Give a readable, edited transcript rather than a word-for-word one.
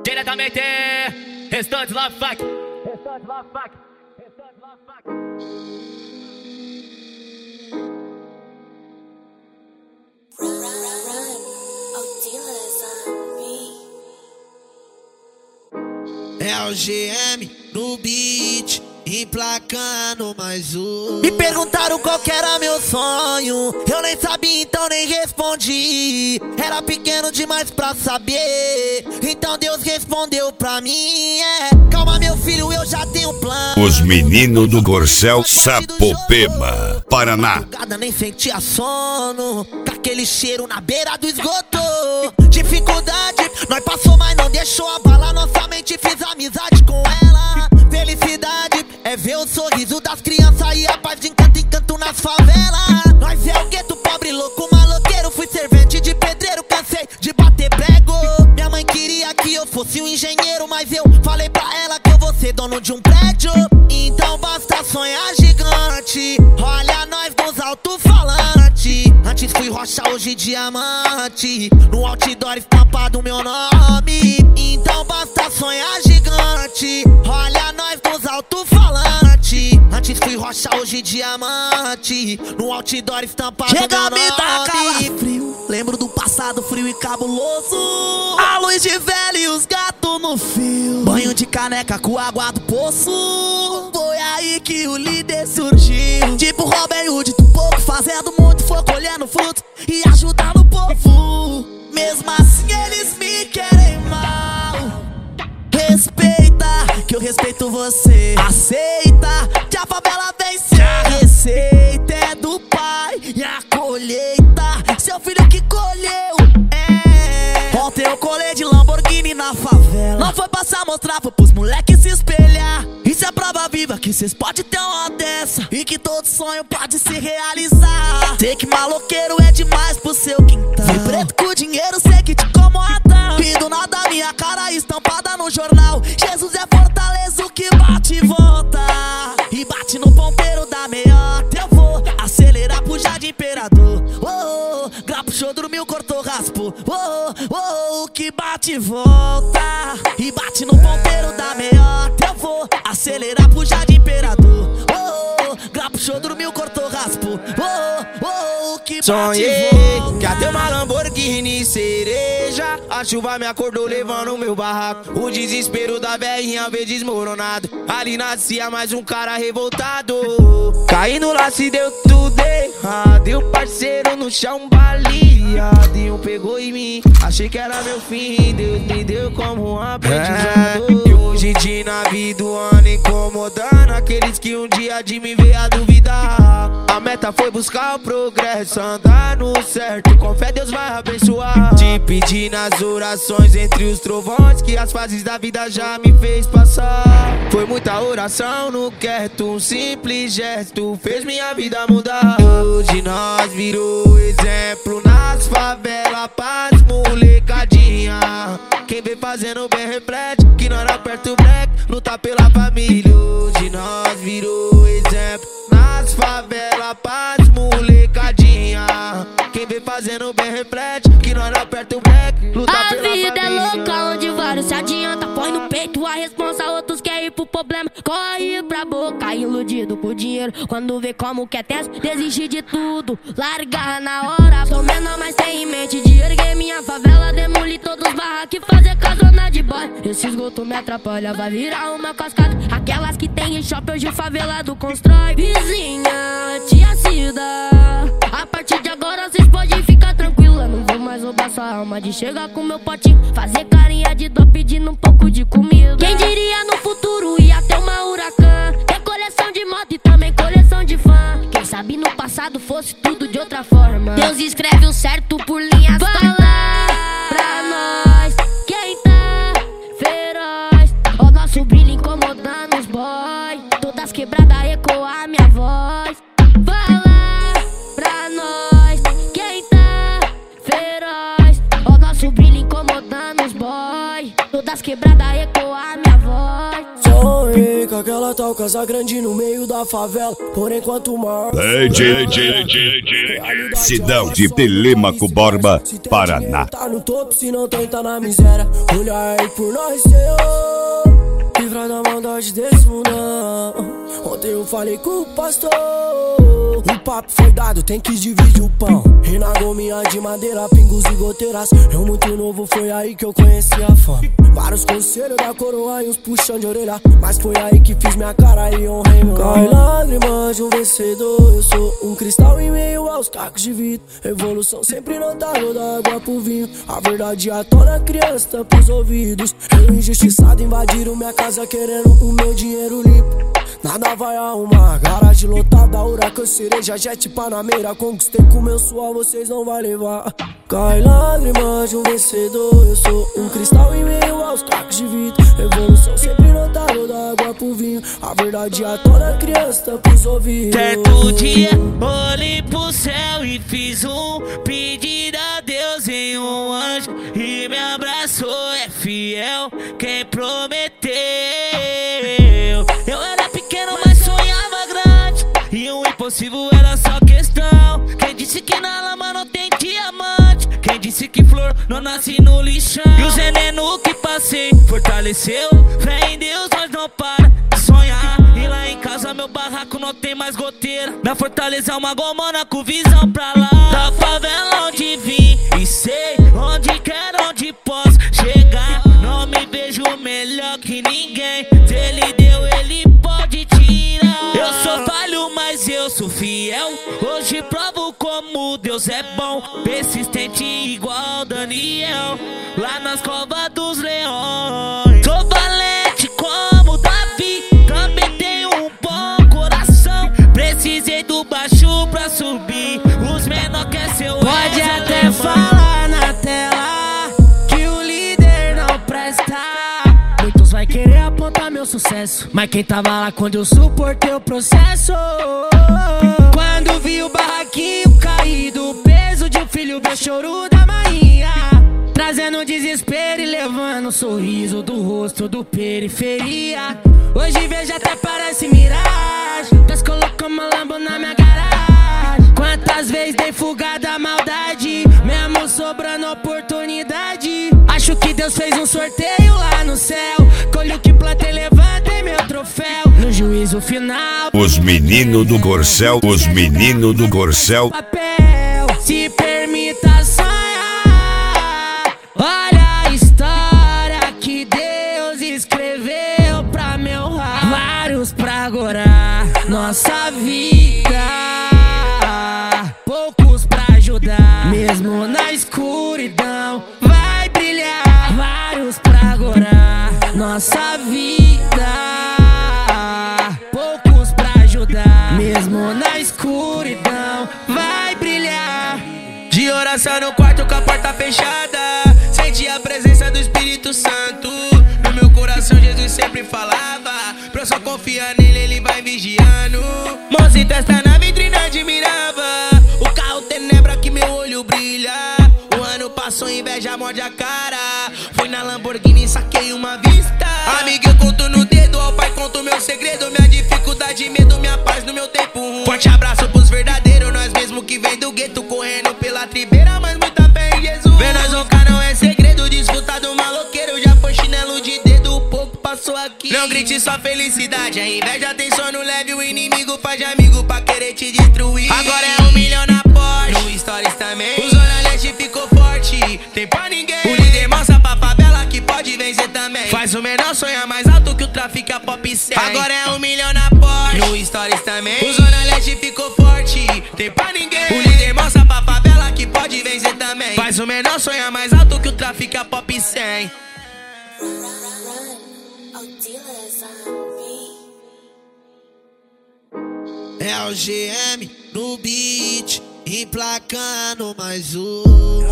diretamente Restantes Love Fuck. É o GM no beat, emplacando mais um. Me perguntaram qual que era meu sonho, eu nem sabia, então nem respondi. Era pequeno demais pra saber, então Deus respondeu pra mim. Calma meu filho, eu já tenho plano. Os meninos do Corcel Sapopema, Paraná. Nem sentia sono, com aquele cheiro na beira do esgoto. Dificuldade, nós passou, mas não deixou abalar nossa mente. Fiz amizade com ela. Felicidade é ver o sorriso das crianças e a paz de encanto em canto nas favelas. Nós é o gueto, pobre, louco, maloqueiro. Fui servente de pedreiro, cansei de bater prego. Minha mãe queria que eu fosse um engenheiro, mas eu falei pra ela que eu vou ser dono de um prédio. Então basta sonhar gigante, olha nós nos alto-falantes. Antes fui rocha, hoje diamante, no outdoor estampado meu nome. Então basta sonhar gigante, olha nós nos alto-falantes. Antes fui rocha, hoje diamante, no outdoor estampado meu nome. Me dá calafrio, lembro do passado frio e cabuloso. A luz de velho e os gatos no fio. Banho de caneca com água do poço. Foi aí que o líder surgiu, tipo Robin Hood do pouco, fazendo muito, foi colhendo frutos e ajudando o povo. Mesmo assim eles me querem mal. Respeita, que eu respeito você. Aceita, que a favela vence. A receita é do pai e a colheita seu filho que colheu. Ontem eu colei de Lamborghini na favela. Não foi pra se mostrar, foi pros moleques se espelhar. Isso é prova viva que cês podem ter uma dessa e que todo sonho pode se realizar. Sei que maloqueiro é demais pro seu quintal. Fui preto com dinheiro, sei que te incomoda. E do nada minha cara estampada no jornal. Jesus é fortaleza, o que bate e volta. E bate no ponteiro da meiota. Eu vou acelerar pro Jardim Imperador. Grapo, show, dormiu, cortou, raspou. O que bate e volta. E bate no ponteiro da meiota. Eu vou acelerar pro Jardim Imperador. Grapo, show, dormiu, cortou, raspou. O que bate e volta. Que até uma Lamborghini cereja. A chuva me acordou levando meu barraco. O desespero da velhinha veio desmoronado. Ali nascia mais um cara revoltado. Caindo lá se deu tudo errado. E o parceiro no chão baleado. E um pegou em mim, achei que era meu fim. Deus me deu como um aprendizado. E hoje de nave do ano incomodando aqueles que um dia de me ver a duvidar. A meta foi buscar o progresso, andar no certo, com fé Deus vai abençoar. Te pedir nas orações entre os trovões que as fases da vida já me fez passar. Foi muita oração no quieto, um simples gesto fez minha vida mudar. Hoje nós virou exemplo nas favelas, paz, molecadinha. Quem vem fazendo bem reflete que nós aperta o black, luta pela família. Hoje nós virou exemplo nas favelas, paz, molecadinha. Quem vem fazendo bem reflete que nós aperta o black, luta pela família. A vida é louca onde vários se adianta, põe no peito a responsa, outros querem ir pro problema. Corre pra boca, iludido por dinheiro. Quando vê como que é tenso, desiste de tudo, larga na hora. Sou menor, mas tem em mente de erguer minha favela, demolir todos os barracos e fazer casona de boy. Esse esgoto me atrapalha, vai virar uma cascata. Aquelas que tem em shopping, hoje o favelado constrói. Vizinha, tia Cida, a partir de agora vocês podem ficar tranquila. Não vou mais roubar sua alma de chegar com meu potinho, fazer carinha de dó pedindo um pouco de comida. Quem diria no futuro ia ter uma Huracan, ter coleção de moto e também coleção de fã. Quem sabe no passado fosse tudo de outra forma. Deus escreve o certo por linhas. Fala pra nós quem tá feroz. O nosso brilho incomodando os boy, todas quebradas ecoar minha voz. Fala pra nós quem tá feroz. O nosso brilho incomodando os boy, todas quebradas ecoar minha voz. Sonhei com aquela tal casa grande no meio da favela. Porém, quanto maior Cidão de Telêmaco Borba, Paraná. tá no topo, se não tem, tá na miséria. Olha aí por nós, Senhor, livra da maldade desse mundão. Ontem eu falei com o pastor, o papo foi dado, tem que dividir o pão. E na gominha de madeira, pingos e goteiras. Eu muito novo, foi aí que eu conheci a fama. Vários conselhos da coroa e uns puxão de orelha, mas foi aí que fiz minha cara e honrei meu nome. Cai lágrimas de um vencedor, eu sou um cristal em meio aos cacos de vidro. Evolução sempre notável, da água pro vinho. A verdade atona a criança, tampa os ouvidos. Eu injustiçado invadiram minha casa querendo o meu dinheiro limpo. Nada vai arrumar, garagem lotada, huracan, cereja, jet, panameira. Conquistei com meu suor, vocês não vai levar. Cai lágrimas de um vencedor, eu sou um cristal em meio aos cacos de vidro. Evolução sempre notável, da água pro vinho. A verdade atona a criança, tampa os ouvidos. Certo dia, olhei pro céu e fiz um pedido a Deus em um anjo. E me abraçou, é fiel quem prometeu. Eu era pequeno, mas sonhava grande, e o impossível era só questão. Quem disse que na lama não tem diamante? Quem disse que flor não nasce no lixão? E o veneno que passei fortaleceu. Fé em Deus, nós não para de sonhar. E lá em casa meu barraco não tem mais goteira. Na Fortaleza uma gomona com visão pra lá. Da favela onde vim e sei onde quero, onde posso chegar. Não me vejo melhor que ninguém. Se ele deu, ele pode tirar. Eu sou falho, mas eu sou fiel. Hoje provo como Deus é bom. Persistente igual Daniel, lá nas covas dos leões. Sou valente como Davi, também tenho um bom coração. Precisei do baixo pra subir, os menor quer ser o Pode até falar na tela que o líder não presta. Muitos vai querer apontar meu sucesso, mas quem tava lá quando eu suportei o processo? Quando vi o barraquinho caído, o peso de um filho, meu choro da marinha, trazendo desespero e levando um sorriso do rosto do periferia. Hoje vejo até parece miragem, Deus colocou uma lambo na minha garagem. Quantas vezes dei fuga da maldade, mesmo sobrando oportunidade. Acho que Deus fez um sorteio lá no céu, colho o que plantei, levantei meu troféu. No juízo final, Os meninos do Corcel, os meninos do Corcel. papel, se permita sonhar. Olha a história que Deus escreveu pra me honrar. Vários pra agora, nossa vida, poucos pra ajudar. Mesmo na escuridão vai brilhar. Vários pra agora, nossa vida, poucos pra ajudar. Mesmo na escuridão vai brilhar. De oração no quarto com a porta fechada, senti a presença do Espírito Santo. No meu coração Jesus sempre falava, pra eu só confiar nele, ele vai vigiando. Mãos em testa na vitrine admirava, o carro tenebra que meu olho brilha. O ano passou, inveja morde a cara, fui na Lamborghini e saquei uma vista. Amigo, eu conto no dedo, ao pai conto meu segredo, minha dificuldade, medo, minha paz no meu tempo ruim. Forte abraço pros verdadeiros, nós mesmo que vem do gueto, correndo pela tribeira, mas muita fé em Jesus. Vê nós roncar não é segredo, desfrutar do maloqueiro, já foi chinelo de dedo, o pouco passou aqui. Não grite sua felicidade, a inveja tem sono leve, o inimigo faz de amigo pra querer te destruir. Agora é 1 milhão na Porsche, no Stories também, o Zona Leste ficou forte, tem pra ninguém. O líder mostra pra favela que pode vencer também, faz o menor sonhar mais alto que o tráfico, a pop 100. Agora é 1 milhão na Porsche, no Stories também, o Zona Leste ficou forte, tem pra ninguém. O líder mostra pra favela que pode vencer também, faz o menor sonhar mais alto que o tráfico, a pop 100. É o GM no beat, emplacando mais um.